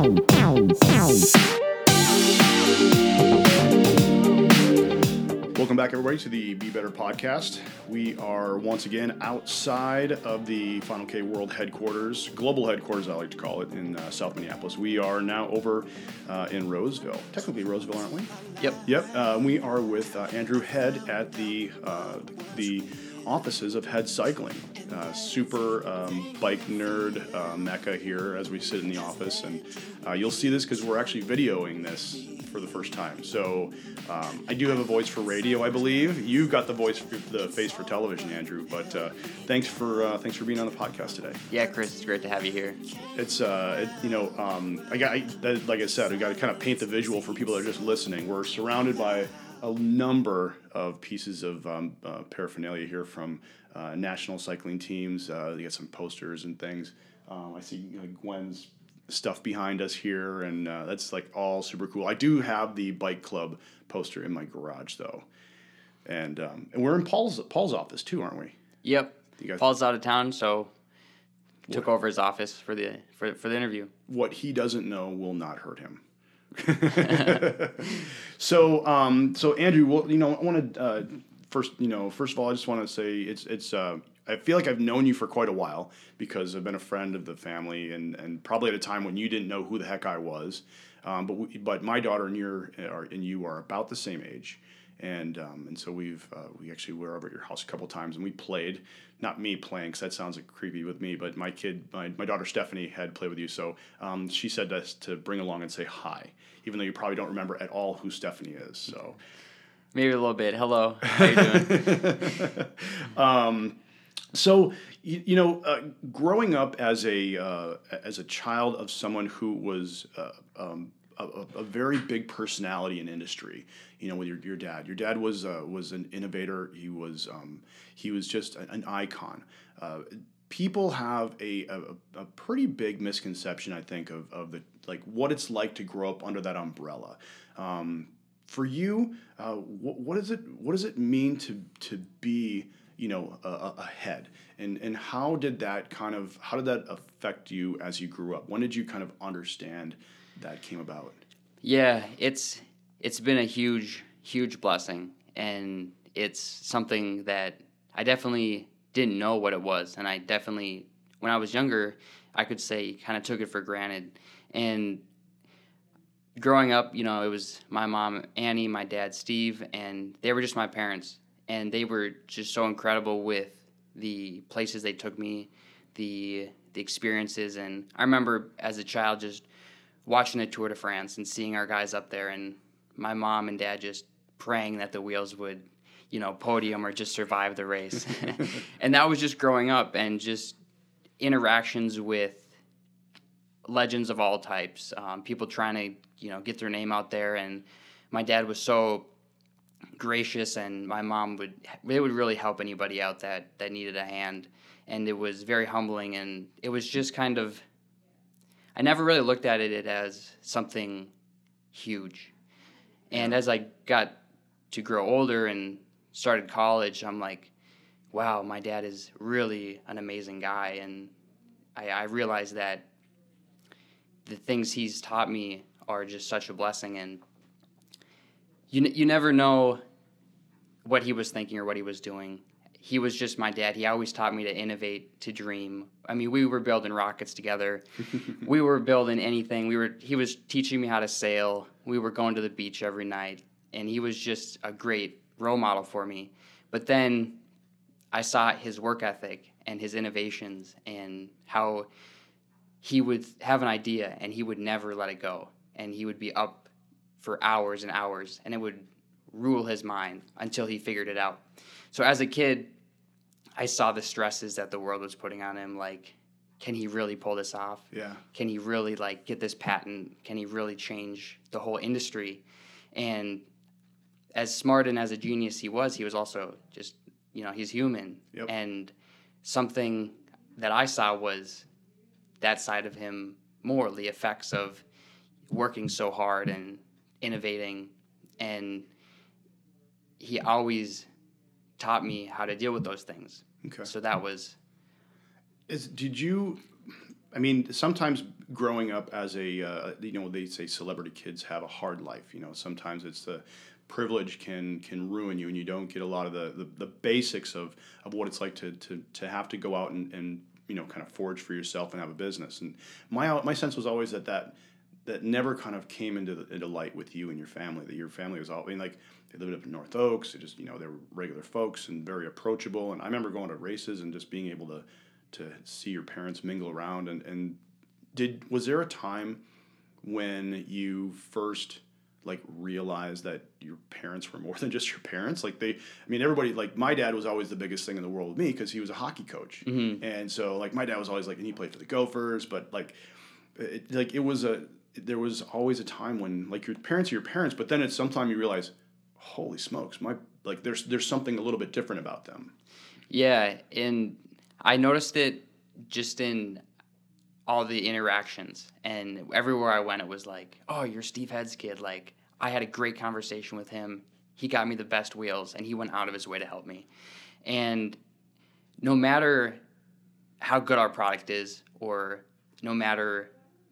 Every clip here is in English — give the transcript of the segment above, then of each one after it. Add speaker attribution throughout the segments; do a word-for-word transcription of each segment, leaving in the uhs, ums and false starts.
Speaker 1: Welcome back, everybody, to the Be Better podcast. We are once again outside of the Final K World headquarters, global headquarters, I like to call it, in uh, South Minneapolis. We are now over uh, in Roseville. Technically Roseville, aren't we?
Speaker 2: Yep.
Speaker 1: Yep. Uh, we are with uh, Andrew Head at the uh, the offices of Head Cycling. Uh, super um, bike nerd uh, mecca here as we sit in the office. And uh, you'll see this because we're actually videoing this for the first time. So um, I do have a voice for radio, I believe. You've got the voice for the face for television, Andrew. But uh, thanks for uh, thanks for being on the podcast today.
Speaker 2: Yeah, Chris, it's great to have you here.
Speaker 1: It's uh, it, you know, um, I got I, that, like I said, we got to kind of paint the visual for people that are just listening. We're surrounded by a number of pieces of um, uh, paraphernalia here from uh, national cycling teams. Uh, you got some posters and things. Um, I see you know, Gwen's stuff behind us here, and uh, that's like all super cool. I do have the bike club poster in my garage though, and um, and we're in Paul's Paul's office too, aren't we?
Speaker 2: Yep.
Speaker 1: You guys,
Speaker 2: Paul's out of town, so took over his office for the for for the interview.
Speaker 1: What he doesn't know will not hurt him. so, um, so Andrew, well, you know, I want to uh, first, you know, first of all, I just want to say it's it's. Uh, I feel like I've known you for quite a while because I've been a friend of the family, and, and probably at a time when you didn't know who the heck I was. Um, but we, but my daughter and your are, and you are about the same age, and um, and so we've uh, we actually were over at your house a couple times and we played. Not me playing, because that sounds like creepy with me, but my kid, my, my daughter Stephanie had played with you, so um, she said to us to bring along and say hi, even though you probably don't remember at all who Stephanie is. So
Speaker 2: maybe a little bit. Hello, how you doing?
Speaker 1: um, so you, you know, uh, growing up as a uh, as a child of someone who was uh, um, a, a very big personality in industry, you know, with your your dad. Your dad was uh, was an innovator. He was um, he was just an icon. Uh, people have a, a a pretty big misconception, I think, of of the like what it's like to grow up under that umbrella. Um, for you, uh, what, what is it? What does it mean to to be, you know, a, a head, and and how did that kind of how did that affect you as you grew up? When did you kind of understand that came about?
Speaker 2: Yeah, it's it's been a huge huge blessing, and it's something that I definitely didn't know what it was, and I definitely when I was younger, I could say kind of took it for granted. And growing up, you know, it was my mom Annie, my dad Steve, and they were just my parents. And they were just so incredible with the places they took me, the the experiences. And I remember as a child just watching the Tour de France and seeing our guys up there, and my mom and dad just praying that the wheels would, you know, podium or just survive the race. And that was just growing up and just interactions with legends of all types, um, people trying to, you know, get their name out there. And my dad was so gracious, and my mom would they would really help anybody out that that needed a hand, and it was very humbling. And it was just kind of I never really looked at it as something huge. And as I got to grow older and started college, I'm like, wow, my dad is really an amazing guy. And I, I realized that the things he's taught me are just such a blessing. And You you never know what he was thinking or what he was doing. He was just my dad. He always taught me to innovate, to dream. I mean, we were building rockets together. We were building anything. We were. He was teaching me how to sail. We were going to the beach every night, and he was just a great role model for me. But then I saw his work ethic and his innovations and how he would have an idea and he would never let it go, and he would be up for hours and hours, and it would rule his mind until he figured it out. So as a kid, I saw the stresses that the world was putting on him, like, can he really pull this off?
Speaker 1: Yeah.
Speaker 2: Can he really, like, get this patent? Can he really change the whole industry? And as smart and as a genius he was, he was also just, you know, he's human.
Speaker 1: Yep.
Speaker 2: And something that I saw was that side of him more, the effects of working so hard and innovating, and he always taught me how to deal with those things.
Speaker 1: Okay.
Speaker 2: So that was...
Speaker 1: Is did you I mean, sometimes growing up as a, uh, you know, they say celebrity kids have a hard life. You know, sometimes it's the privilege can can ruin you, and you don't get a lot of the, the, the basics of, of what it's like to, to, to have to go out and, and, you know, kind of forge for yourself and have a business. And my my sense was always that that, that never kind of came into the, into light with you and your family. That your family was all, I mean, like they lived up in North Oaks. They just, you know, they were regular folks and very approachable. And I remember going to races and just being able to to see your parents mingle around. And, and did was there a time when you first like realized that your parents were more than just your parents? Like they, I mean, everybody, like my dad was always the biggest thing in the world with me because he was a hockey coach. Mm-hmm. And so like my dad was always like, and he played for the Gophers, but like, it, like it was a, there was always a time when like your parents are your parents, but then at some time you realize, holy smokes, my, like there's, there's something a little bit different about them.
Speaker 2: Yeah. And I noticed it just in all the interactions, and everywhere I went, it was like, oh, you're Steve Head's kid. Like, I had a great conversation with him. He got me the best wheels, and he went out of his way to help me. And no matter how good our product is, or no matter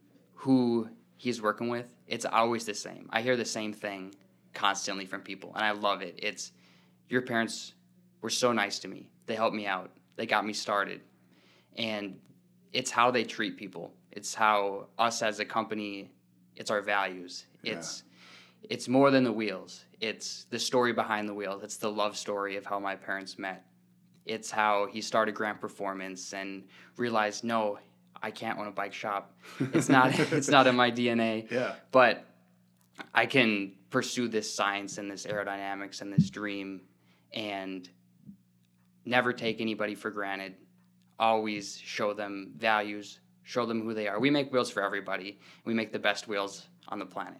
Speaker 2: who he's working with, it's always the same. I hear the same thing constantly from people, and I love it. It's, your parents were so nice to me. They helped me out. They got me started. And it's how they treat people. It's how us as a company, it's our values. Yeah. It's it's more than the wheels. It's the story behind the wheels. It's the love story of how my parents met. It's how he started Grant Performance and realized, no, I can't own a bike shop. It's not it's not in my D N A.
Speaker 1: Yeah.
Speaker 2: But I can pursue this science and this aerodynamics and this dream and never take anybody for granted. Always show them values, show them who they are. We make wheels for everybody. We make the best wheels on the planet.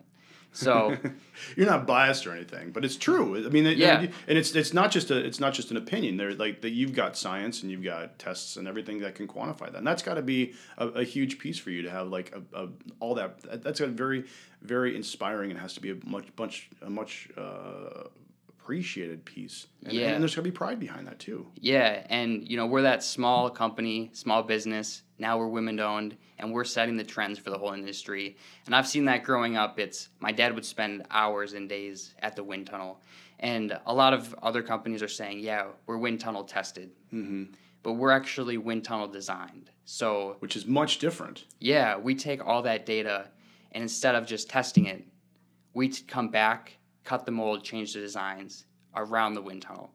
Speaker 2: So
Speaker 1: you're not biased or anything, but it's true. I mean, it,
Speaker 2: yeah.
Speaker 1: and it's it's not just a it's not just an opinion. There, like that, you've got science and you've got tests and everything that can quantify that, and that's got to be a, a huge piece for you to have like a, a all that. That's a very very inspiring and has to be a much much a much. Uh, appreciated piece. And,
Speaker 2: yeah.
Speaker 1: and there's going to be pride behind that too.
Speaker 2: Yeah, and you know, we're that small company, small business. Now we're women owned, and we're setting the trends for the whole industry. And I've seen that growing up. It's my dad would spend hours and days at the wind tunnel. And a lot of other companies are saying, yeah, we're wind tunnel tested. Mm-hmm. But we're actually wind tunnel designed. So
Speaker 1: which is much different.
Speaker 2: Yeah, we take all that data, and instead of just testing it, we t- come back, cut the mold, change the designs around the wind tunnel.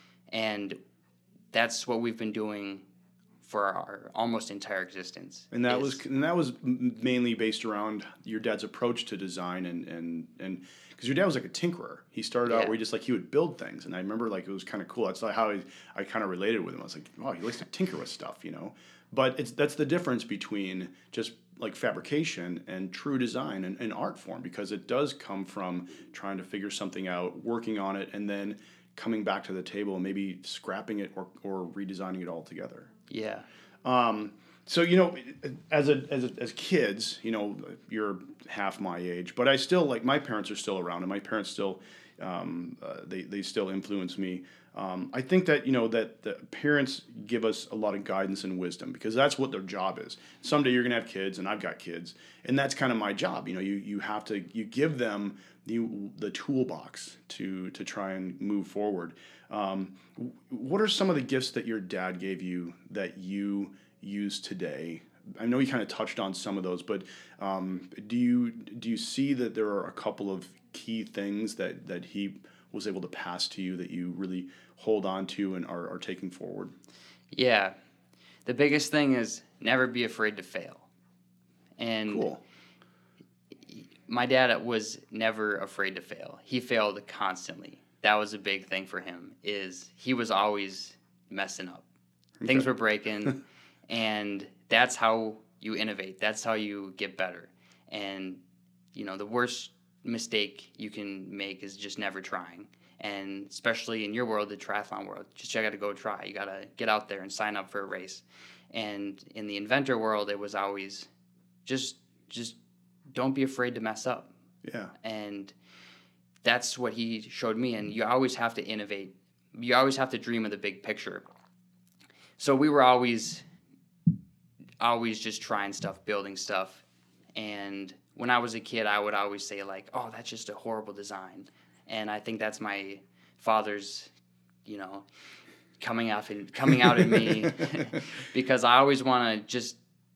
Speaker 2: And that's what we've been doing for our almost entire existence.
Speaker 1: And that
Speaker 2: is,
Speaker 1: was and that was mainly based around your dad's approach to design and and and because your dad was like a tinkerer. He started
Speaker 2: yeah.
Speaker 1: out where he just like he would build things, and I remember like it was kind of cool. That's like how I, I kind of related with him. I was like, wow, he likes to tinker with stuff, you know. But it's that's the difference between just like fabrication and true design and, and art form, because it does come from trying to figure something out, working on it, and then coming back to the table and maybe scrapping it or, or redesigning it all together.
Speaker 2: Yeah.
Speaker 1: Um, so, you know, as a, as a, as kids, you know, you're half my age, but I still, like, my parents are still around, and my parents still, um, uh, they, they still influence me. Um, I think that, you know, that the parents give us a lot of guidance and wisdom, because that's what their job is. Someday you're going to have kids, and I've got kids, and that's kind of my job. You know, you, you have to, you give them the, the toolbox to, to try and move forward. Um, what are some of the gifts that your dad gave you that you use today? I know you kind of touched on some of those, but um, do you do you see that there are a couple of key things that, that he was able to pass to you that you really hold on to and are, are taking forward?
Speaker 2: Yeah. The biggest thing is never be afraid to fail. And
Speaker 1: cool.
Speaker 2: My dad was never afraid to fail. He failed constantly. That was a big thing for him, is he was always messing up. Okay. Things were breaking, and that's how you innovate. That's how you get better. And, you know, the worst mistake you can make is just never trying. And especially in your world, the triathlon world, just you got to go try. You got to get out there and sign up for a race. And in the inventor world, it was always just just don't be afraid to mess up.
Speaker 1: Yeah.
Speaker 2: And that's what he showed me. And you always have to innovate. You always have to dream of the big picture. So we were always always just trying stuff, building stuff. And when I was a kid, I would always say, like, oh, that's just a horrible design. And I think that's my father's, you know, coming out and coming out at me because I always want to just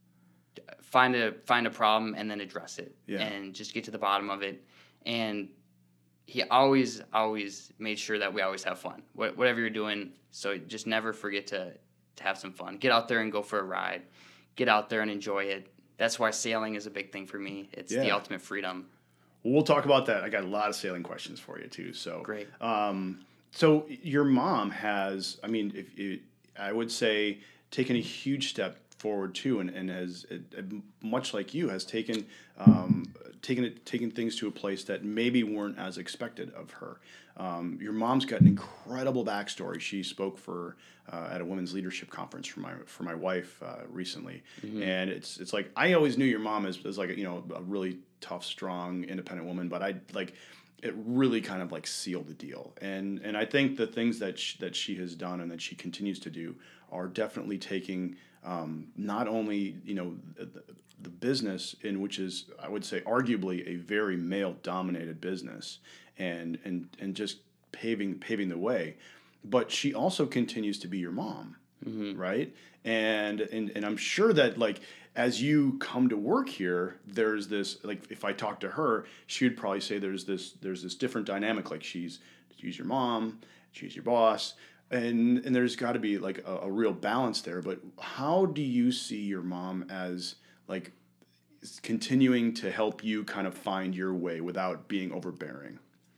Speaker 2: find a find a problem and then address it
Speaker 1: yeah.
Speaker 2: and just get to the bottom of it. And he always always made sure that we always have fun, Wh- whatever you're doing. So just never forget to to have some fun. Get out there and go for a ride. Get out there and enjoy it. That's why sailing is a big thing for me. It's
Speaker 1: yeah.
Speaker 2: the ultimate freedom.
Speaker 1: Well, we'll talk about that. I got a lot of sailing questions for you too. So
Speaker 2: great.
Speaker 1: Um, so your mom has, I mean, if it, I would say, taken a huge step forward too, and, and has it, much like you has taken um, taken it taken things to a place that maybe weren't as expected of her. Um, your mom's got an incredible backstory. She spoke for uh, at a women's leadership conference for my for my wife uh, recently, mm-hmm. and it's it's like I always knew your mom as, as like a, you know a really tough, strong, independent woman, but I like it really kind of like sealed the deal. And and I think the things that she, that she has done and that she continues to do are definitely taking um, not only you know the, the business in which is I would say arguably a very male dominated business and and and just paving paving the way, but she also continues to be your mom, mm-hmm. right? And and and I'm sure that like as you come to work here, there's this like if I talk to her, she would probably say there's this there's this different dynamic. Like she's she's your mom, she's your boss, and and there's got to be like a, a real balance there. But how do you see your mom as like continuing to help you kind of find your way without being overbearing?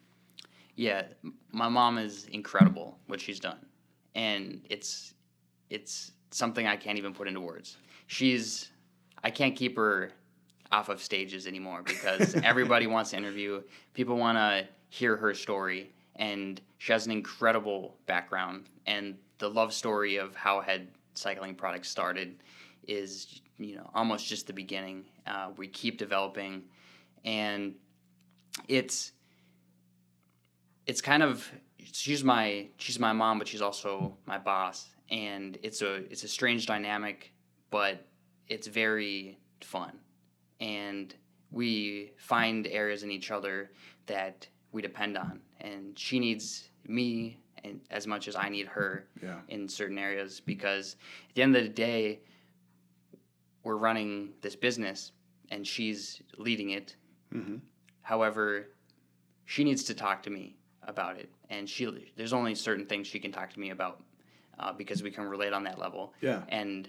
Speaker 2: Yeah, my mom is incredible what she's done, and it's it's something I can't even put into words. She's I can't keep her off of stages anymore because everybody wants to interview. People want to hear her story, and she has an incredible background. And the love story of how Head Cycling Products started is, you know, almost just the beginning. Uh, we keep developing, and it's it's kind of she's my she's my mom, but she's also my boss, and it's a it's a strange dynamic, but it's very fun, and we find areas in each other that we depend on, and she needs me and as much as I need her
Speaker 1: yeah.
Speaker 2: in certain areas, because at the end of the day, we're running this business and she's leading it. Mm-hmm. However, she needs to talk to me about it, and she there's only certain things she can talk to me about uh, because we can relate on that level.
Speaker 1: Yeah.
Speaker 2: And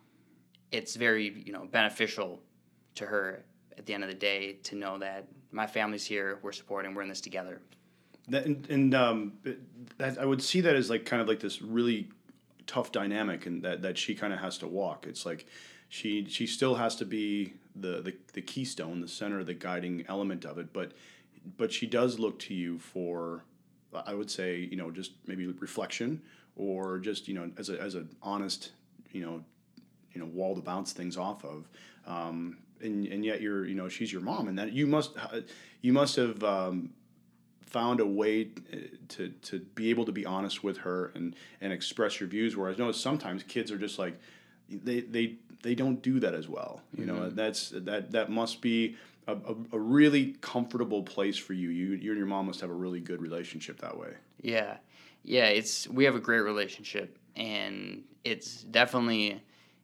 Speaker 2: it's very, you know, beneficial to her at the end of the day to know that my family's here, we're supporting, we're in this together.
Speaker 1: That, and and um, that I would see that as like kind of like this really tough dynamic, and that, that she kind of has to walk. It's like she she still has to be the, the, the keystone, the center, the guiding element of it, but but she does look to you for, I would say, you know, just maybe reflection or just, you know, as a as an honest, you know, you know, wall to bounce things off of. Um, and and yet you're, you know, she's your mom, and that you must you must have um, found a way to to be able to be honest with her and, and express your views. Whereas I know sometimes kids are just like they they, they don't do that as well. You mm-hmm. know, that's that that must be a, a, a really comfortable place for you. You you and your mom must have a really good relationship that way.
Speaker 2: Yeah, yeah. It's we have a great relationship, and it's definitely.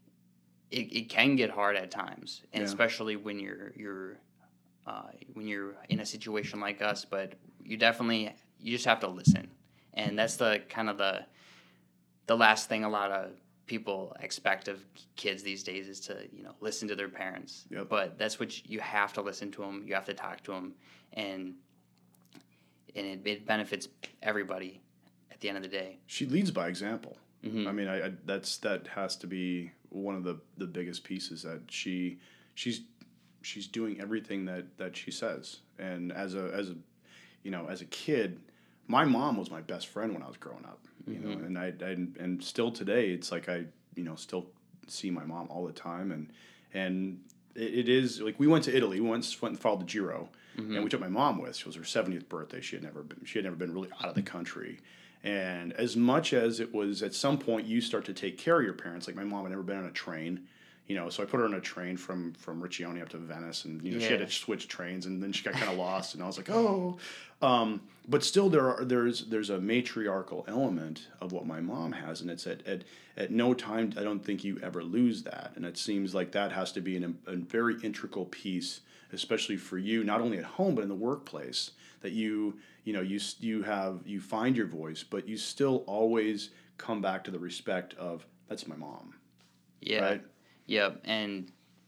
Speaker 2: It, it can get hard at times, and yeah. especially when you're you're uh, when you're in a situation like us. But you definitely you just have to listen, and that's the kind of the the last thing a lot of people expect of kids these days is to you know listen to their parents.
Speaker 1: Yep.
Speaker 2: But that's what you, you have to listen to them. You have to talk to them, and and it, it benefits everybody at the end of the day.
Speaker 1: She leads by example.
Speaker 2: Mm-hmm.
Speaker 1: I mean, I, I that's that has to be one of the, the biggest pieces, that she she's she's doing everything that, that she says. And as a as a you know as a kid, my mom was my best friend when I was growing up. You mm-hmm. know, and I, I and still today, it's like I you know still see my mom all the time, and and it, it is like we went to Italy, we went went and followed the Giro, mm-hmm. and we took my mom with. It was her seventieth birthday. She had never been she had never been really out of the country. And as much as it was, at some point, you start to take care of your parents. Like my mom had never been on a train. you know, so I put her on a train from from Riccione up to Venice, and you know,
Speaker 2: Yeah.
Speaker 1: she had to switch trains, and then she got kind of lost, and I was like, oh, um, but still, there are there's there's a matriarchal element of what my mom has, and it's at at at no time I don't think you ever lose that, and it seems like that has to be an, a very integral piece, especially for you, not only at home but in the workplace, that you you know you you have you find your voice, but you still always come back to the respect of that's my mom.
Speaker 2: Yeah.
Speaker 1: Right?
Speaker 2: Yep. And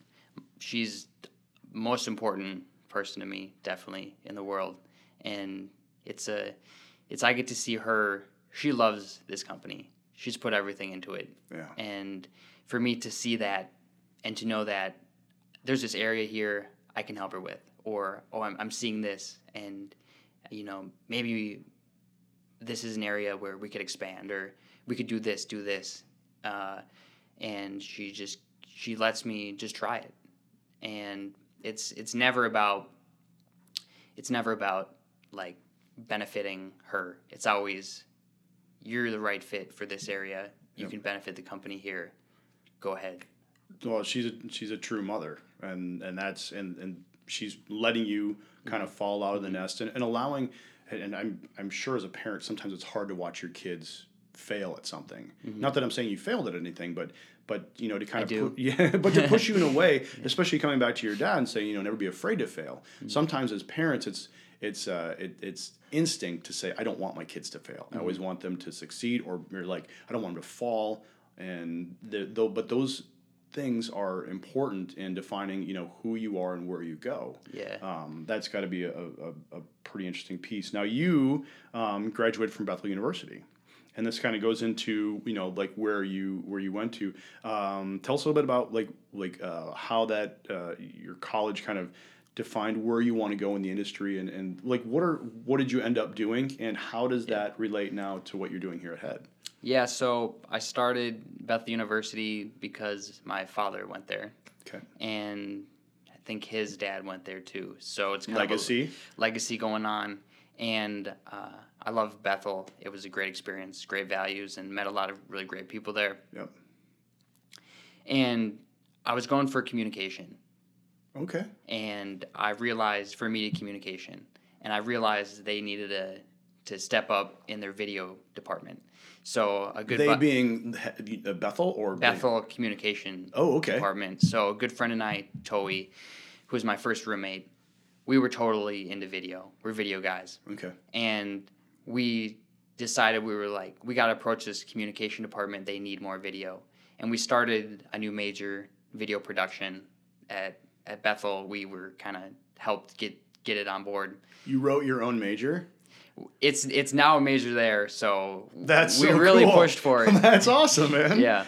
Speaker 2: she's the most important person to me, definitely, in the world. And it's a, it's I get to see her. She loves this company. She's put everything into it.
Speaker 1: Yeah.
Speaker 2: And for me to see that, and to know that there's this area here I can help her with, or oh, I'm I'm seeing this, and you know maybe this is an area where we could expand, or we could do this, do this, uh, and she just she lets me just try it, and it's it's never about it's never about like benefiting her. It's always you're the right fit for this area. You
Speaker 1: Yep.
Speaker 2: can benefit the company here. Go ahead.
Speaker 1: Well, she's a, she's a true mother, and and that's and, and she's letting you kind of fall out of the nest, and, and allowing, and I'm I'm sure as a parent sometimes it's hard to watch your kids fail at something.
Speaker 2: Mm-hmm.
Speaker 1: Not that I'm saying you failed at anything, but but you know to kind
Speaker 2: I
Speaker 1: of
Speaker 2: do.
Speaker 1: pu- yeah, but to push you in a way, especially coming back to your dad and saying, you know, never be afraid to fail.
Speaker 2: Mm-hmm.
Speaker 1: Sometimes as parents, it's it's uh, it, it's instinct to say I don't want my kids to fail.
Speaker 2: Mm-hmm.
Speaker 1: I always want them to succeed, or you're like I don't want them to fall. And the, though, but those things are important in defining, you know, who you are and where you go.
Speaker 2: Yeah.
Speaker 1: Um, that's got to be a, a, a pretty interesting piece. Now, you um, graduated from Bethel University, and this kind of goes into, you know, like where you where you went to. Um, tell us a little bit about like like uh, how that uh, your college kind of defined where you want to go in the industry, and, and like what are what did you end up doing, and how does
Speaker 2: Yeah.
Speaker 1: that relate now to what you're doing here at Head?
Speaker 2: Yeah, so I started Bethel University because my father went there,
Speaker 1: Okay.
Speaker 2: and I think his dad went there too. So it's kind
Speaker 1: Legacy.
Speaker 2: of a legacy going on, and uh, I love Bethel. It was a great experience, great values, and met a lot of really great people there.
Speaker 1: Yep.
Speaker 2: And I was going for communication,
Speaker 1: Okay.
Speaker 2: and I realized for media communication, and I realized they needed a, to step up in their video department. So a good
Speaker 1: They
Speaker 2: bu-
Speaker 1: being he- uh, Bethel or
Speaker 2: Bethel communication
Speaker 1: Oh, okay.
Speaker 2: department. So a good friend and I, Toey, who was my first roommate, we were totally into video. We're video guys.
Speaker 1: Okay.
Speaker 2: And we decided we were like, we got to approach this communication department. They need more video. And we started a new major, video production at, at Bethel. We were kind of helped get, get it on board.
Speaker 1: You wrote your own major?
Speaker 2: It's it's now a major there, so
Speaker 1: That's
Speaker 2: we
Speaker 1: so
Speaker 2: really
Speaker 1: cool.
Speaker 2: pushed for it.
Speaker 1: That's awesome, man.
Speaker 2: Yeah.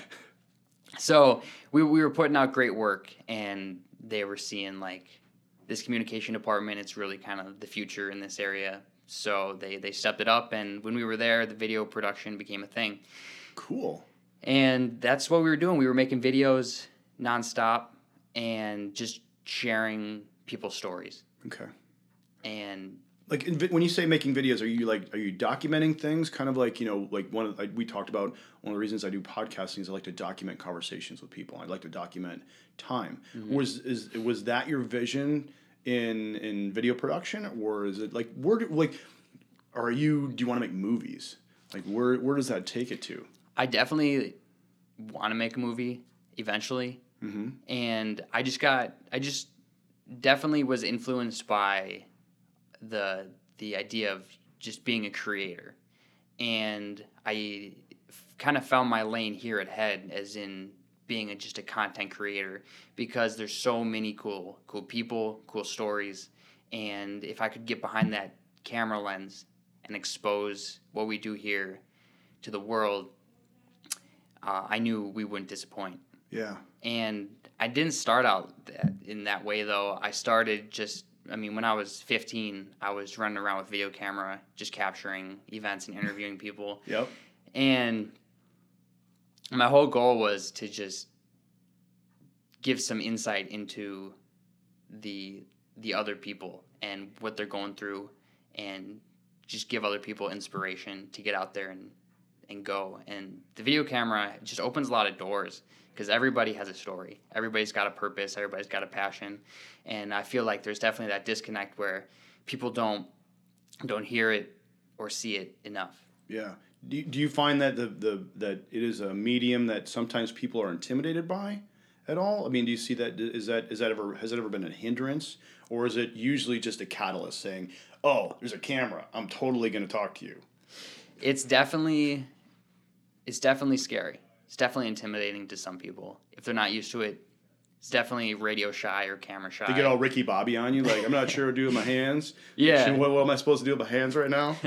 Speaker 2: So we we were putting out great work, and they were seeing like this communication department. It's really kind of the future in this area. So they they stepped it up, and when we were there, the video production became a thing.
Speaker 1: Cool.
Speaker 2: And that's what we were doing. We were making videos nonstop and just sharing people's stories.
Speaker 1: Okay.
Speaker 2: And
Speaker 1: Like in, vi- when you say making videos, are you like are you documenting things? Kind of like you know, like one of like we talked about. One of the reasons I do podcasting is I like to document conversations with people. I like to document time.
Speaker 2: Mm-hmm.
Speaker 1: Was is was that your vision in in video production, or is it like where do, like are you? Do you want to make movies? Like where where does that take it to?
Speaker 2: I definitely want to make a movie eventually.
Speaker 1: Mm-hmm.
Speaker 2: And I just got, I just definitely was influenced by the the idea of just being a creator. And I f- kind of found my lane here at Head, as in being a, just a content creator, because there's so many cool cool people, cool stories. And if I could get behind that camera lens and expose what we do here to the world, uh, I knew we wouldn't disappoint.
Speaker 1: Yeah.
Speaker 2: And I didn't start out that, in that way, though. I started just, I mean, when I was fifteen, I was running around with video camera, just capturing events and interviewing people.
Speaker 1: Yep.
Speaker 2: And my whole goal was to just give some insight into the the other people and what they're going through, and just give other people inspiration to get out there and and go. And the video camera just opens a lot of doors because everybody has a story. Everybody's got a purpose. Everybody's got a passion. And I feel like there's definitely that disconnect where people don't don't hear it or see it enough.
Speaker 1: Yeah. Do you, do you find that the, the that it is a medium that sometimes people are intimidated by at all? I mean, do you see that? Is that is that ever has it ever been a hindrance, or is it usually just a catalyst saying, "Oh, there's a camera. I'm totally going to talk to you"?
Speaker 2: It's definitely it's definitely scary. It's definitely intimidating to some people if they're not used to it. It's definitely radio shy or camera shy.
Speaker 1: They get all Ricky Bobby on you, like, I'm not sure what to do with my hands.
Speaker 2: Yeah.
Speaker 1: What, what am I supposed to do with my hands right now?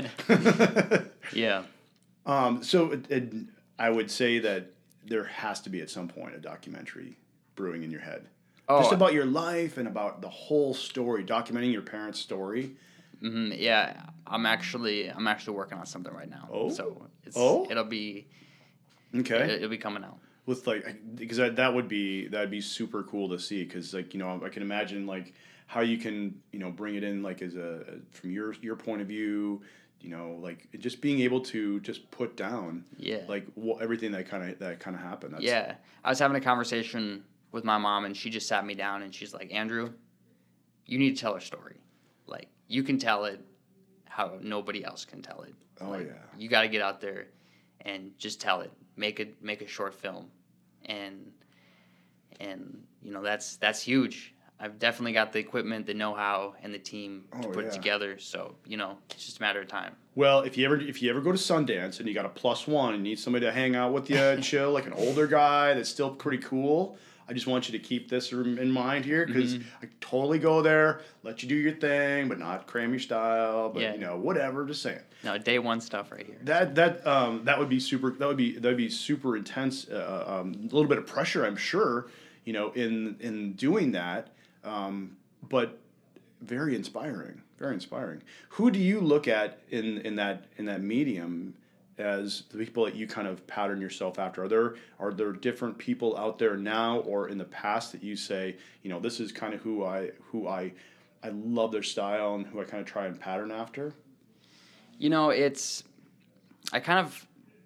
Speaker 2: Yeah.
Speaker 1: Um, so it, it, I would say that there has to be at some point a documentary brewing in your head.
Speaker 2: Oh.
Speaker 1: Just about your life and about the whole story, documenting your parents' story.
Speaker 2: Mm-hmm. Yeah, I'm actually I'm actually working on something right now.
Speaker 1: Oh.
Speaker 2: So it's,
Speaker 1: Oh.
Speaker 2: it'll be
Speaker 1: Okay.
Speaker 2: It'll, it'll be coming out.
Speaker 1: With like, because that, that would be that'd be super cool to see, because like, you know, I can imagine like how you can, you know, bring it in like as a from your your point of view, you know, like just being able to just put down
Speaker 2: Yeah.
Speaker 1: like wh- everything that kind of that kind of happened. That's,
Speaker 2: Yeah, I was having a conversation with my mom, and she just sat me down, and she's like, Andrew, you need to tell her story. Like, you can tell it how nobody else can tell it.
Speaker 1: Oh,
Speaker 2: like,
Speaker 1: yeah.
Speaker 2: You got to get out there and just tell it. Make a make a short film, and and you know that's that's huge. I've definitely got the equipment, the know-how, and the team to
Speaker 1: Oh,
Speaker 2: put
Speaker 1: yeah.
Speaker 2: it together. So you know, it's just a matter of time.
Speaker 1: Well, if you ever if you ever go to Sundance and you got a plus one and need somebody to hang out with you, chill, like an older guy that's still pretty cool, I just want you to keep this in mind here, because
Speaker 2: Mm-hmm.
Speaker 1: I totally go there, let you do your thing, but not cram your style, but
Speaker 2: Yeah.
Speaker 1: you know, whatever. Just saying.
Speaker 2: No, day one stuff right here.
Speaker 1: That that um that would be super. That would be that would be super intense. Uh, um, a little bit of pressure, I'm sure, you know, in in doing that. Um, but very inspiring. Very inspiring. Who do you look at in in that in that medium as the people that you kind of pattern yourself after? Are there are there different people out there now or in the past that you say, you know, this is kind of who I who I I love their style and who I kind of try and pattern after?
Speaker 2: You know, it's I kind of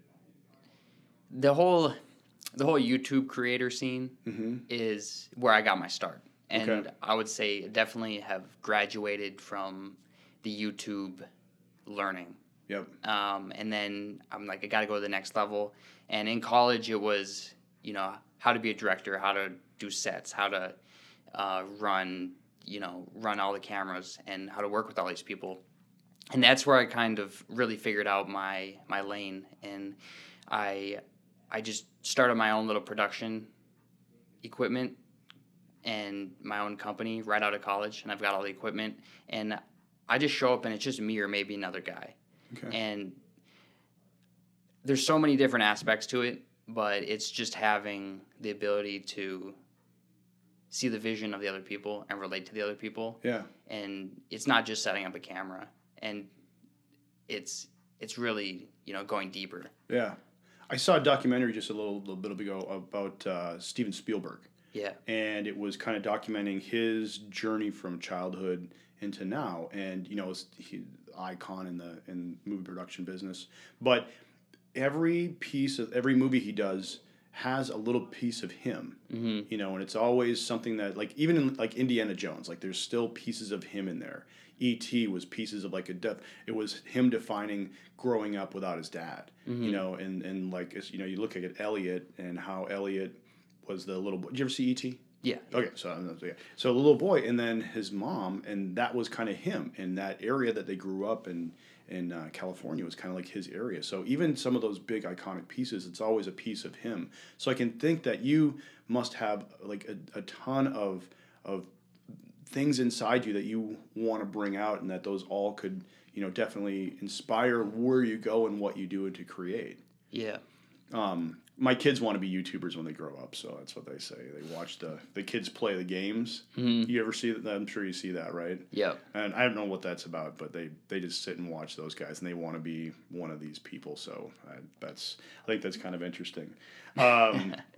Speaker 2: the whole the whole YouTube creator scene
Speaker 1: Mm-hmm.
Speaker 2: is where I got my start. And
Speaker 1: Okay.
Speaker 2: I would say definitely have graduated from the YouTube learning.
Speaker 1: Yep.
Speaker 2: Um, and then I'm like, I got to go to the next level. And in college, it was, you know, how to be a director, how to do sets, how to uh, run, you know, run all the cameras, and how to work with all these people. And that's where I kind of really figured out my my lane. And I I just started my own little production equipment and my own company right out of college, and I've got all the equipment, and I just show up and it's just me or maybe another guy.
Speaker 1: Okay.
Speaker 2: And there's so many different aspects to it, but it's just having the ability to see the vision of the other people and relate to the other people.
Speaker 1: Yeah.
Speaker 2: And it's not just setting up a camera, and it's it's really, you know, going deeper.
Speaker 1: Yeah. I saw a documentary just a little, little bit ago about uh, Steven Spielberg.
Speaker 2: Yeah.
Speaker 1: And it was kind of documenting his journey from childhood into now. And, you know, it's he, icon in the in movie production business. But every piece of every movie he does has a little piece of him,
Speaker 2: Mm-hmm.
Speaker 1: you know, and it's always something that, like, even in like Indiana Jones, like there's still pieces of him in there. E T was pieces of like a death. It was him defining growing up without his dad,
Speaker 2: Mm-hmm.
Speaker 1: you know, and and like it's, you know, you look at Elliot and how Elliot was the little boy. Did you ever see E T?
Speaker 2: Yeah.
Speaker 1: Okay, so yeah. so the little boy, and then his mom, and that was kind of him in that area that they grew up in. In uh, California was kind of like his area. So even some of those big iconic pieces, it's always a piece of him. So I can think that you must have like a, a ton of of things inside you that you want to bring out, and that those all could, you know, definitely inspire where you go and what you do to create.
Speaker 2: Yeah.
Speaker 1: Um, my kids want to be YouTubers when they grow up, so that's what they say. They watch the the kids play the games.
Speaker 2: Mm-hmm.
Speaker 1: You ever see that? I'm sure you see that, right?
Speaker 2: Yep.
Speaker 1: And I don't know what that's about, but they, they just sit and watch those guys, and they want to be one of these people. So I, that's I think that's kind of interesting. Um,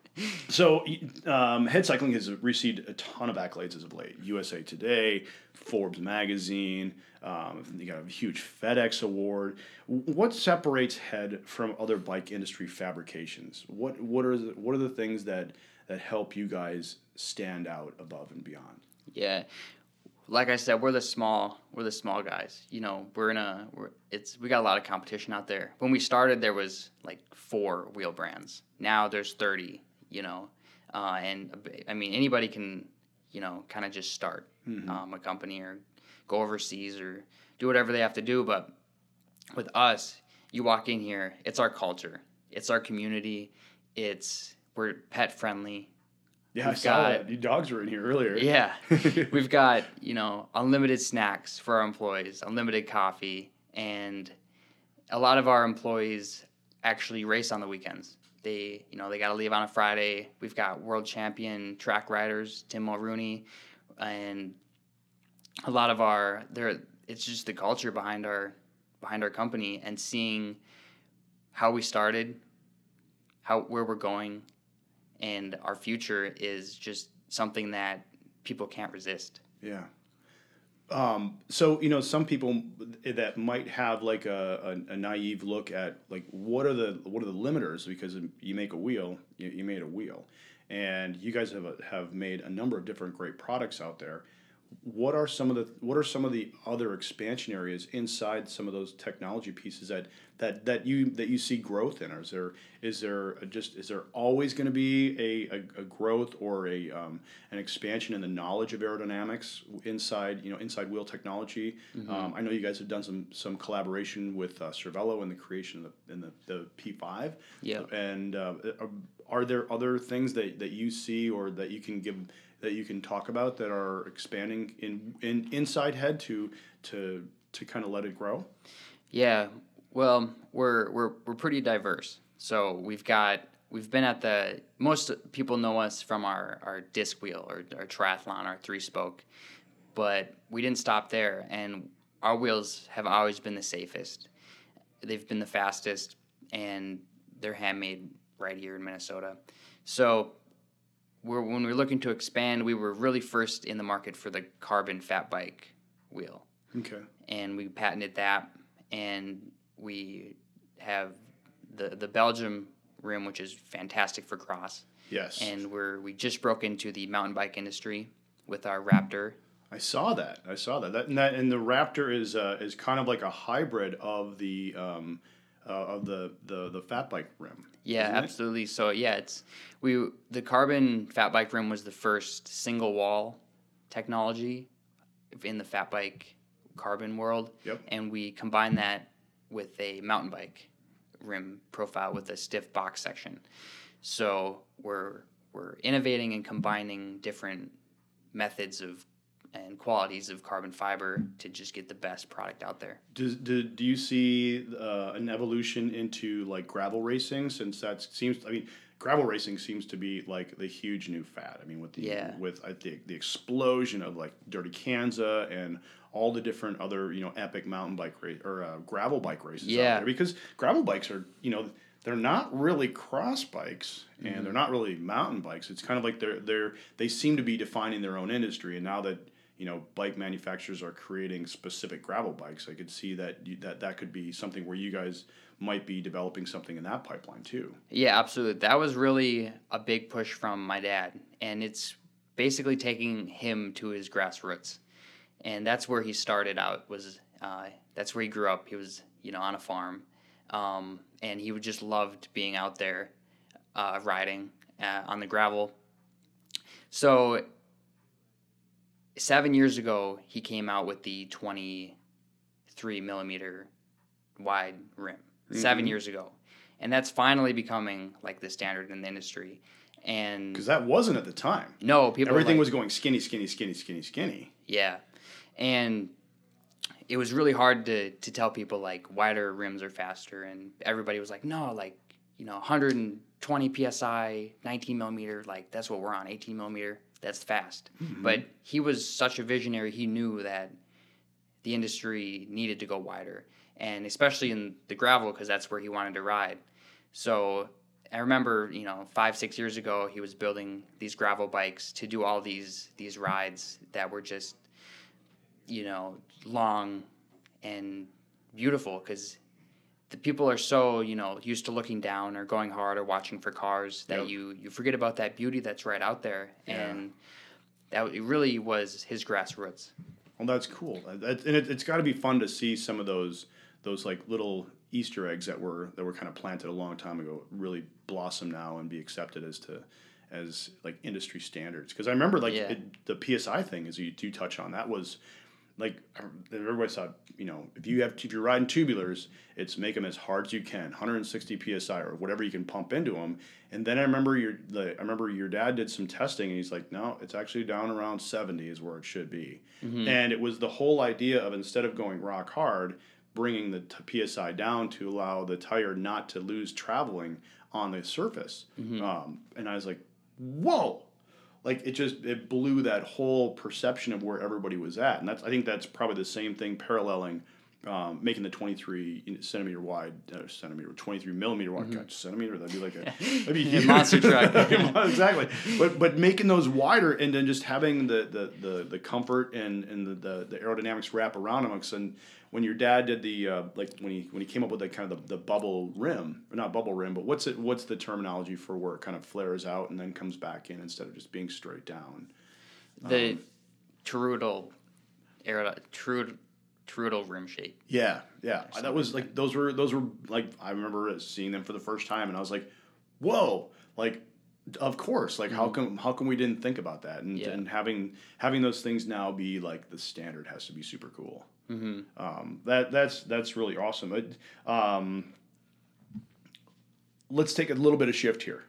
Speaker 1: So, um, Head Cycling has received a ton of accolades as of late. U S A Today, Forbes magazine, um, you got a huge FedEx award. What separates Head from other bike industry fabrications? What what are the, what are the things that that help you guys stand out above and beyond?
Speaker 2: Yeah, like I said, we're the small we're the small guys. You know, we're in a we're, it's we got a lot of competition out there. When we started, there was like four wheel brands. Now there's thirty. You know, uh, and I mean anybody can, you know, kind of just start mm-hmm. um, a company or go overseas or do whatever they have to do. But with us, you walk in here, it's our culture, it's our community, it's we're pet friendly.
Speaker 1: Yeah, we've I saw got, that. Your dogs were in here earlier.
Speaker 2: Yeah, we've got you know unlimited snacks for our employees, unlimited coffee, and a lot of our employees actually race on the weekends. They, you know, they got to leave on a Friday. We've got world champion track riders, Tim Mulrooney, and a lot of our there. It's just the culture behind our behind our company, and seeing how we started, how where we're going, and our future is just something that people can't resist.
Speaker 1: Yeah. Um, so, you know, some people that might have like a, a, a naive look at like what are the what are the limiters, because you make a wheel, you, you made a wheel, and you guys have a, have made a number of different great products out there. What are some of the what are some of the other expansion areas inside some of those technology pieces that that, that you that you see growth in? Or is there is there a just is there always going to be a, a, a growth or a um, an expansion in the knowledge of aerodynamics inside you know inside wheel technology? Mm-hmm. Um, I know you guys have done some some collaboration with uh, Cervelo in the creation of the in the, the P five.
Speaker 2: Yeah.
Speaker 1: And uh, are, are there other things that, that you see or that you can give that you can talk about that are expanding in, in inside Head to to to kind of let it grow?
Speaker 2: Yeah, well, we're we're we're pretty diverse. So we've got we've been at the most people know us from our, our disc wheel or our triathlon, our three spoke, but we didn't stop there. And our wheels have always been the safest. They've been the fastest, and they're handmade right here in Minnesota. So We're, when we were looking to expand, we were really first in the market for the carbon fat bike wheel.
Speaker 1: Okay.
Speaker 2: And we patented that, and we have the the Belgium rim, which is fantastic for cross.
Speaker 1: Yes.
Speaker 2: And we're we just broke into the mountain bike industry with our Raptor.
Speaker 1: I saw that. I saw that. That and, that, and the Raptor is uh, is kind of like a hybrid of the um, uh, of the, the the fat bike rim.
Speaker 2: Yeah, absolutely. It? So yeah, it's we the carbon fat bike rim was the first single wall technology in the fat bike carbon world.
Speaker 1: Yep.
Speaker 2: And we combined that with a mountain bike rim profile with a stiff box section. So we're we're innovating and combining different methods of and qualities of carbon fiber to just get the best product out there.
Speaker 1: Do, do, do you see uh, an evolution into like gravel racing, since that seems, I mean, gravel racing seems to be like the huge new fad. I mean, with the
Speaker 2: yeah.
Speaker 1: with I think the explosion of like Dirty Kanza and all the different other, you know, epic mountain bike race or uh, gravel bike races
Speaker 2: yeah.
Speaker 1: out there, because gravel bikes are, you know, they're not really cross bikes and mm-hmm. they're not really mountain bikes. It's kind of like they're they're they seem to be defining their own industry, and now that you know, bike manufacturers are creating specific gravel bikes, I could see that you, that that could be something where you guys might be developing something in that pipeline too.
Speaker 2: Yeah, absolutely. That was really a big push from my dad, and it's basically taking him to his grassroots, and that's where he started out. Was uh, that's where he grew up. He was you know on a farm, um, and he would just loved being out there, uh, riding uh, on the gravel. So. Seven years ago, he came out with the twenty-three millimeter wide rim. Mm-hmm. Seven years ago, and that's finally becoming like the standard in the industry. And
Speaker 1: because that wasn't at the time.
Speaker 2: No, people
Speaker 1: everything
Speaker 2: like,
Speaker 1: was going skinny, skinny, skinny, skinny, skinny.
Speaker 2: Yeah, and it was really hard to to tell people like wider rims are faster, and everybody was like, no, like you know, one hundred twenty P S I, nineteen millimeter, like that's what we're on, eighteen millimeter. That's fast. Mm-hmm. But he was such a visionary, he knew that the industry needed to go wider, and especially in the gravel, because that's where he wanted to ride. So I remember, you know, five, six years ago, he was building these gravel bikes to do all these these rides that were just, you know, long and beautiful because the people are so, you know, used to looking down or going hard or watching for cars that
Speaker 1: Yep.
Speaker 2: you, you forget about that beauty that's right out there.
Speaker 1: Yeah.
Speaker 2: And that it really was his grassroots.
Speaker 1: Well, that's cool, that, and it, it's got to be fun to see some of those those like little Easter eggs that were that were kind of planted a long time ago really blossom now and be accepted as to as like industry standards. Because I remember like
Speaker 2: Yeah.
Speaker 1: it, the P S I thing, as you do touch on, that was like everybody thought, you know, if you have if you're riding tubulars, it's make them as hard as you can, one hundred sixty P S I or whatever you can pump into them. And then I remember your the I remember your dad did some testing and he's like, no, it's actually down around seventy is where it should be. Mm-hmm. And it was the whole idea of instead of going rock hard, bringing the t- P S I down to allow the tire not to lose traveling on the surface. Mm-hmm. Um, and I was like, whoa. Like it just it blew that whole perception of where everybody was at, and that's I think that's probably the same thing paralleling, um, making the twenty-three centimeter wide uh, centimeter twenty-three millimeter wide. Mm-hmm. God, centimeter that'd be like a that'd be huge.
Speaker 2: Monster truck.
Speaker 1: Exactly, but but making those wider and then just having the the, the, the comfort and and the, the, the aerodynamics wrap around them. And when your dad did the uh, like when he when he came up with the kind of the, the bubble rim, or not bubble rim, but what's it what's the terminology for where it kind of flares out and then comes back in instead of just being straight down?
Speaker 2: The
Speaker 1: um,
Speaker 2: Trudel, aero, Trud, Trudel rim shape.
Speaker 1: Yeah, yeah. That was like those were those were like I remember seeing them for the first time and I was like, whoa, like of course, like mm-hmm. how come how come we didn't think about that? And
Speaker 2: yeah.
Speaker 1: and having having those things now be like the standard has to be super cool.
Speaker 2: Mm-hmm.
Speaker 1: Um, that that's that's really awesome. It, um, let's take a little bit of shift here.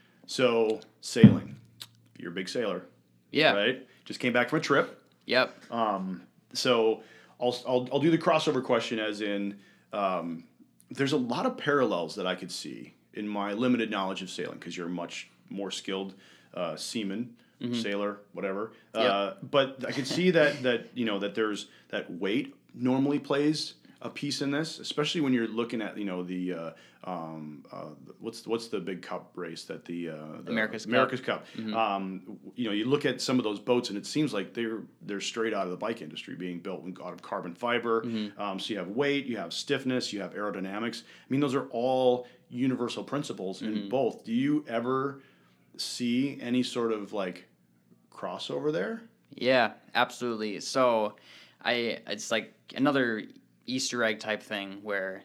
Speaker 1: So sailing, you're a big sailor,
Speaker 2: yeah,
Speaker 1: right? Just came back from a trip.
Speaker 2: Yep.
Speaker 1: Um, so I'll I'll I'll do the crossover question as in um, there's a lot of parallels that I could see in my limited knowledge of sailing because you're a much more skilled uh, seaman. Mm-hmm. Sailor, whatever. Yep. Uh, but I can see that that you know that there's that weight normally plays a piece in this, especially when you're looking at you know the uh, um, uh, what's what's the big cup race that the, uh, the
Speaker 2: America's
Speaker 1: America's
Speaker 2: Cup.
Speaker 1: Cup.
Speaker 2: Mm-hmm.
Speaker 1: Um, you know, you look at some of those boats and it seems like they're they're straight out of the bike industry, being built out of carbon fiber. Mm-hmm. Um, so you have weight, you have stiffness, you have aerodynamics. I mean, those are all universal principles mm-hmm. in both. Do you ever see any sort of like crossover there?
Speaker 2: Yeah, absolutely. So I it's like another Easter egg type thing where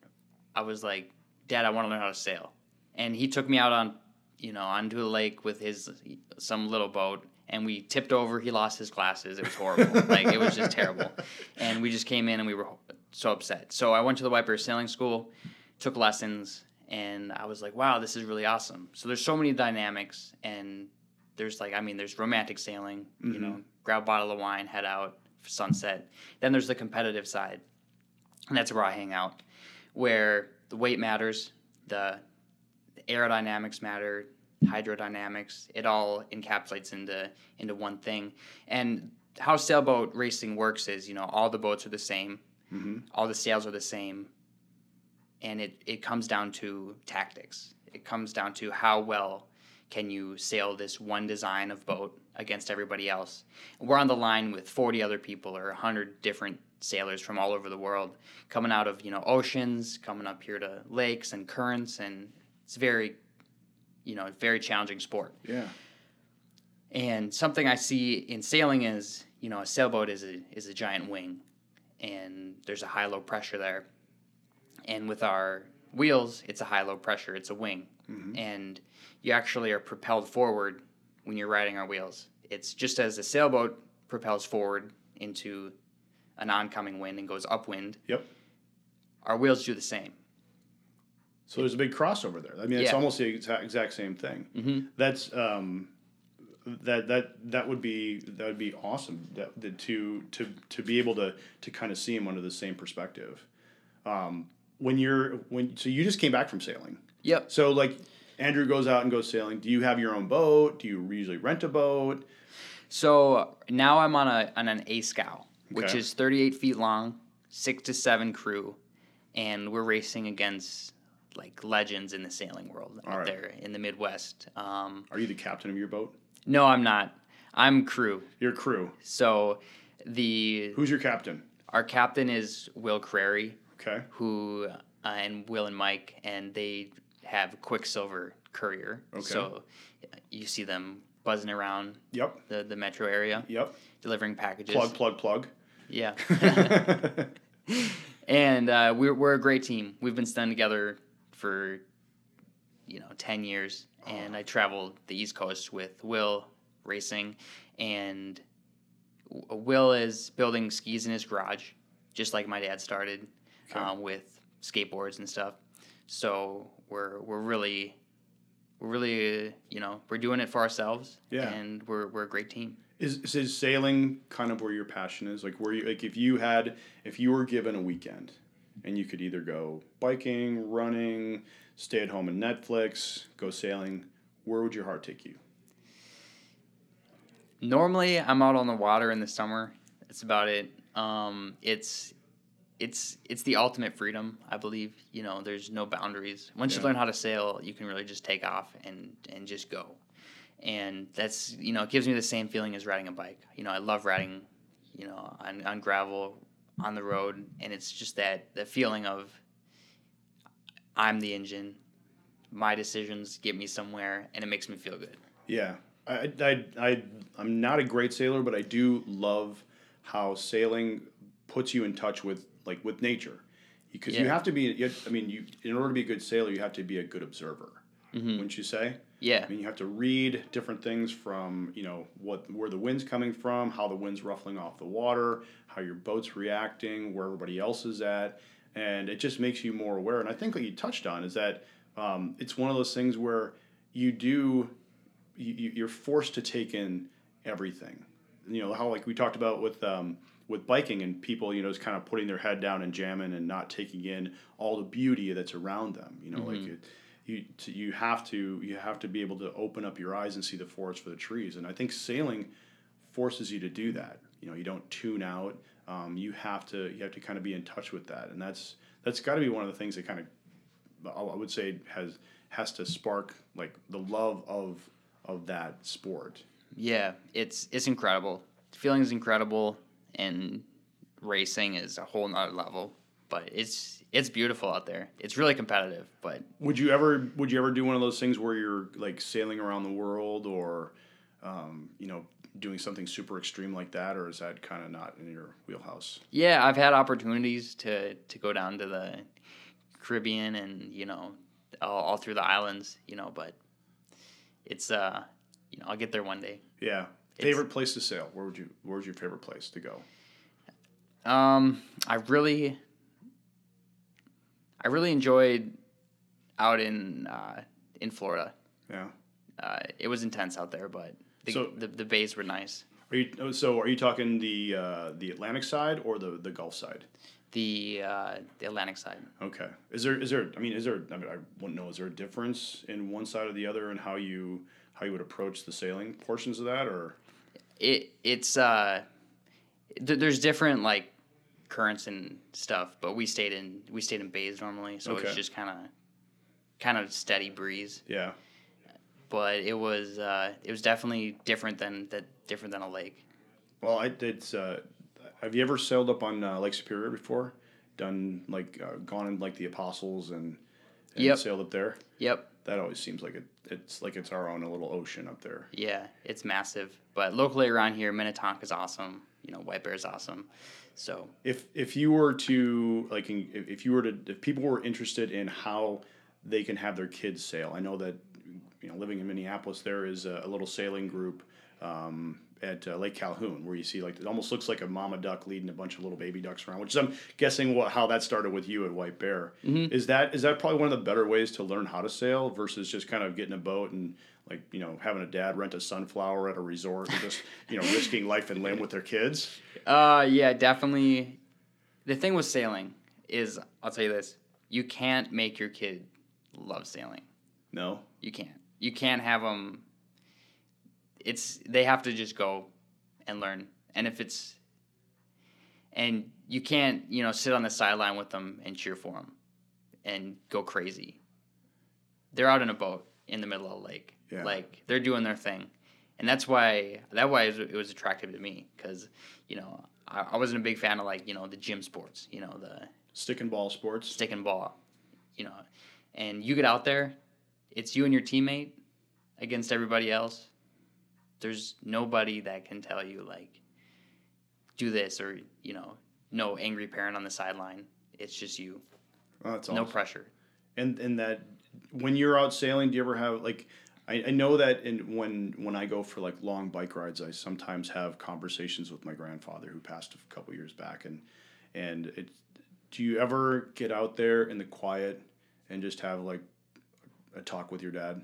Speaker 2: I was like, Dad, I want to learn how to sail. And he took me out on, you know, onto a lake with his some little boat and we tipped over, he lost his glasses. It was horrible. Like it was just terrible. And we just came in and we were so upset. So I went to the White Bear Sailing School, took lessons, and I was like, wow, this is really awesome. So there's so many dynamics and there's like, I mean, there's romantic sailing, mm-hmm. you know, grab a bottle of wine, head out, sunset. Then there's the competitive side, and that's where I hang out, where the weight matters, the, the aerodynamics matter, hydrodynamics. It all encapsulates into into one thing. And how sailboat racing works is, you know, all the boats are the same, mm-hmm. all the sails are the same, and it, it comes down to tactics. It comes down to how well can you sail this one design of boat against everybody else? We're on the line with forty other people or one hundred different sailors from all over the world coming out of, you know, oceans, coming up here to lakes and currents, and it's very, you know, very challenging sport.
Speaker 1: Yeah.
Speaker 2: And something I see in sailing is, you know, a sailboat is a is a giant wing, and there's a high-low pressure there. And with our wheels, it's a high-low pressure. It's a wing. Mm-hmm. And you actually are propelled forward when you're riding our wheels. It's just as a sailboat propels forward into an oncoming wind and goes upwind.
Speaker 1: Yep.
Speaker 2: Our wheels do the same.
Speaker 1: So there's a big crossover there. I mean, it's
Speaker 2: yeah.
Speaker 1: almost the exact, exact same thing. Mm-hmm. That's um, that that that would be that would be awesome. That, that to to to be able to to kind of see them under the same perspective. Um, when you're when so you just came back from sailing.
Speaker 2: Yep.
Speaker 1: So like Andrew goes out and goes sailing. Do you have your own boat? Do you usually rent a boat?
Speaker 2: So now I'm on a on an A-Scow, which
Speaker 1: Okay.
Speaker 2: is thirty-eight feet long, six to seven crew, and we're racing against like legends in the sailing world
Speaker 1: All
Speaker 2: out
Speaker 1: right.
Speaker 2: there in the Midwest. Um,
Speaker 1: Are you the captain of your boat?
Speaker 2: no, I'm not. I'm crew.
Speaker 1: Your crew.
Speaker 2: So the
Speaker 1: Who's your captain?
Speaker 2: our captain is Will Crary,
Speaker 1: Okay.
Speaker 2: who uh, and Will and Mike, and they have Quicksilver Courier.
Speaker 1: Okay.
Speaker 2: So you see them buzzing around
Speaker 1: Yep.
Speaker 2: the, the metro area,
Speaker 1: Yep.
Speaker 2: delivering packages.
Speaker 1: Plug, plug, plug.
Speaker 2: Yeah. And uh, we're we're a great team. We've been studying together for you know ten years, and I traveled the East Coast with Will racing, and W- Will is building skis in his garage, just like my dad started
Speaker 1: Okay.
Speaker 2: um, with skateboards and stuff. So we're we're really we're really you know we're doing it for ourselves,
Speaker 1: Yeah.
Speaker 2: and we're we're a great team.
Speaker 1: Is, is sailing kind of where your passion is? Like where you like if you had if you were given a weekend and you could either go biking, running, stay at home and Netflix, go sailing, where would your heart take you?
Speaker 2: Normally, I'm out on the water in the summer. That's about it. Um, it's it's it's the ultimate freedom, I believe. You know, there's no boundaries. Once
Speaker 1: Yeah.
Speaker 2: you learn how to sail, you can really just take off and and just go. And that's you know, it gives me the same feeling as riding a bike. You know, I love riding, you know, on, on gravel, on the road, and it's just that the feeling of I'm the engine. My decisions get me somewhere, and it makes me feel good.
Speaker 1: Yeah. I, I, I, I'm not a great sailor, but I do love how sailing puts you in touch with like with nature, because you
Speaker 2: Yeah.
Speaker 1: have to be. You have- I mean, you in order to be a good sailor, you have to be a good observer.
Speaker 2: Mm-hmm.
Speaker 1: Wouldn't you say?
Speaker 2: Yeah.
Speaker 1: I mean, you have to read different things from you know what where the wind's coming from, how the wind's ruffling off the water, how your boat's reacting, where everybody else is at, and it just makes you more aware. And I think what you touched on is that um, it's one of those things where you do you, you're forced to take in everything. You know how like we talked about with um, with biking and people, you know, just kind of putting their head down and jamming and not taking in all the beauty that's around them. You know,
Speaker 2: Mm-hmm.
Speaker 1: like it, you to, you have to you have to be able to open up your eyes and see the forest for the trees. And I think sailing forces you to do that. You know, you don't tune out. Um, you have to you have to kind of be in touch with that, and that's that's got to be one of the things that kind of I would say has has to spark like the love of of that sport.
Speaker 2: Yeah, it's it's incredible. The feeling is incredible, and racing is a whole nother level. But it's it's beautiful out there. It's really competitive. But
Speaker 1: Would you ever would you ever do one of those things where you're like sailing around the world, or um, you know doing something super extreme like that, or is that kind of not in your wheelhouse?
Speaker 2: yeah, I've had opportunities to, to go down to the Caribbean and you know all, all through the islands. You know, but it's uh you know I'll get there one day.
Speaker 1: Yeah. Favorite place to sail? Where would you where was your favorite place to go?
Speaker 2: Um, I really, I really enjoyed out in uh, in Florida.
Speaker 1: Yeah.
Speaker 2: Uh, it was intense out there, but the,
Speaker 1: So-
Speaker 2: the the bays were nice.
Speaker 1: Are you oh, so? Are you talking the uh, the Atlantic side or the, the Gulf side?
Speaker 2: The uh, the Atlantic side.
Speaker 1: Okay. Is there is there? I mean, is there? I mean, I wouldn't know. Is there a difference in one side or the other, and how you how you would approach the sailing portions of that, or?
Speaker 2: It it's uh, th- there's different like currents and stuff, but we stayed in we stayed in bays normally, so it
Speaker 1: Okay.
Speaker 2: was just kind of kind of steady breeze.
Speaker 1: Yeah.
Speaker 2: But it was uh, it was definitely different than that different than a lake.
Speaker 1: Well, I did. Uh, have you ever sailed up on uh, Lake Superior before? Done like uh, gone in like the Apostles and, and
Speaker 2: Yep.
Speaker 1: sailed up there.
Speaker 2: Yep.
Speaker 1: That always seems like it. It's like it's our own little ocean up there.
Speaker 2: Yeah, it's massive. But locally around here, Minnetonka's awesome. You know, White Bear's awesome. So
Speaker 1: If if you were to like, in- if if you were to, if people were interested in how they can have their kids sail, I know that you know living in Minneapolis, there is a, a little sailing group um, at uh, Lake Calhoun where you see like it almost looks like a mama duck leading a bunch of little baby ducks around, which is I'm guessing what how that started with you at White Bear.
Speaker 2: Mm-hmm.
Speaker 1: Is that is that probably one of the better ways to learn how to sail versus just kind of getting a boat and like you know having a dad rent a Sunflower at a resort and just you know risking life and limb with their kids?
Speaker 2: Uh, yeah, definitely. The thing with sailing is, I'll tell you this: you can't make your kid love sailing.
Speaker 1: No.
Speaker 2: You can't. You can't have them. It's they have to just go and learn. And if it's, and you can't, you know, sit on the sideline with them and cheer for them. and go crazy. They're out in a boat in the middle of a lake.
Speaker 1: Yeah.
Speaker 2: Like, they're doing their thing. And that's why that why it was, it was attractive to me, because, you know, I, I wasn't a big fan of, like, you know, the gym sports, you know, the
Speaker 1: stick and ball sports.
Speaker 2: Stick and ball, you know. And you get out there, it's you and your teammate against everybody else. There's nobody that can tell you, like, do this, or, you know, no angry parent on the sideline. It's just you.
Speaker 1: Oh, that's
Speaker 2: no
Speaker 1: awesome.
Speaker 2: pressure.
Speaker 1: And and that when you're out sailing, do you ever have, like, I, I know that in when when I go for, like, long bike rides, I sometimes have conversations with my grandfather who passed a couple years back, and and it. Do you ever get out there in the quiet and just have, like, a talk with your dad?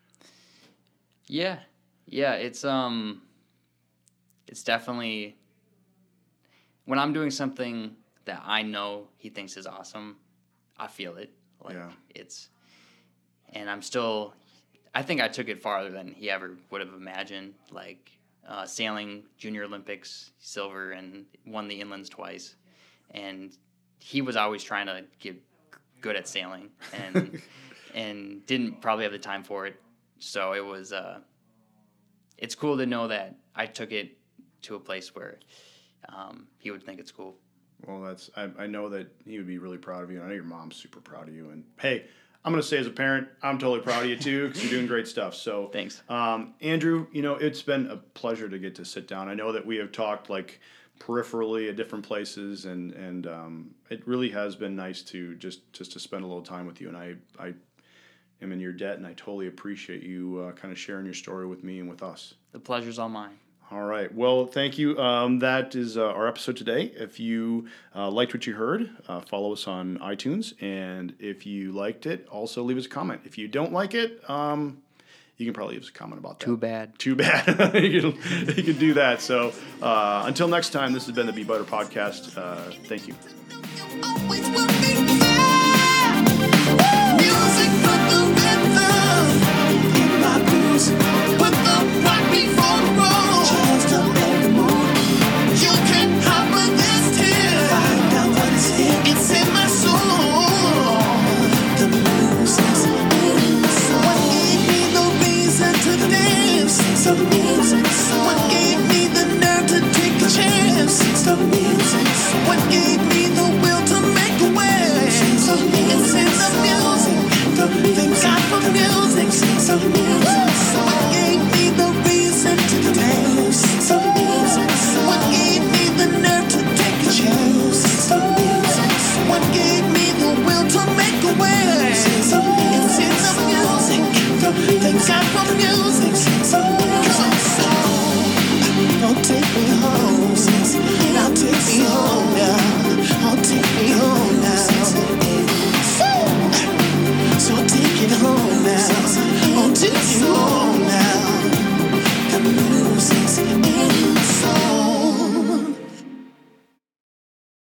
Speaker 2: Yeah, yeah. It's um, it's definitely when I'm doing something that I know he thinks is awesome, I feel it. Like,
Speaker 1: yeah.
Speaker 2: It's, and I'm still, I think I took it farther than he ever would have imagined. Like, uh, sailing Junior Olympics silver and won the inlands twice, and he was always trying to get good at sailing and and didn't probably have the time for it. So it was, uh, it's cool to know that I took it to a place where um, he would think it's cool.
Speaker 1: Well, that's I, I know that he would be really proud of you. I know your mom's super proud of you. And hey, I'm going to say as a parent, I'm totally proud of you too, because you're doing great stuff. So
Speaker 2: thanks.
Speaker 1: Um, Andrew, you know, it's been a pleasure to get to sit down. I know that we have talked, like, peripherally at different places, and and um, it really has been nice to just just to spend a little time with you. And I I am in your debt, and I totally appreciate you uh, kind of sharing your story with me and with us.
Speaker 2: The pleasure's all mine.
Speaker 1: All right. Well, thank you. Um, that is uh, our episode today. If you uh, liked what you heard, uh, follow us on iTunes, and if you liked it, also leave us a comment. If you don't like it, um, you can probably leave us a comment about that.
Speaker 2: Too bad.
Speaker 1: Too bad. you, can, you can do that. So uh, until next time, this has been the Be Better Podcast. Uh, thank you.
Speaker 3: Music from the rhythm in my blues, put the rock before the roll. Just to make a move. You can hop on this tip. Find out what it's in. It's in my soul. The music's in my soul. What gave me the reason to dance? It's the music. What gave me the nerve to take a chance? It's the music. What gave me the will to make a way? It's in the music. The things I from music.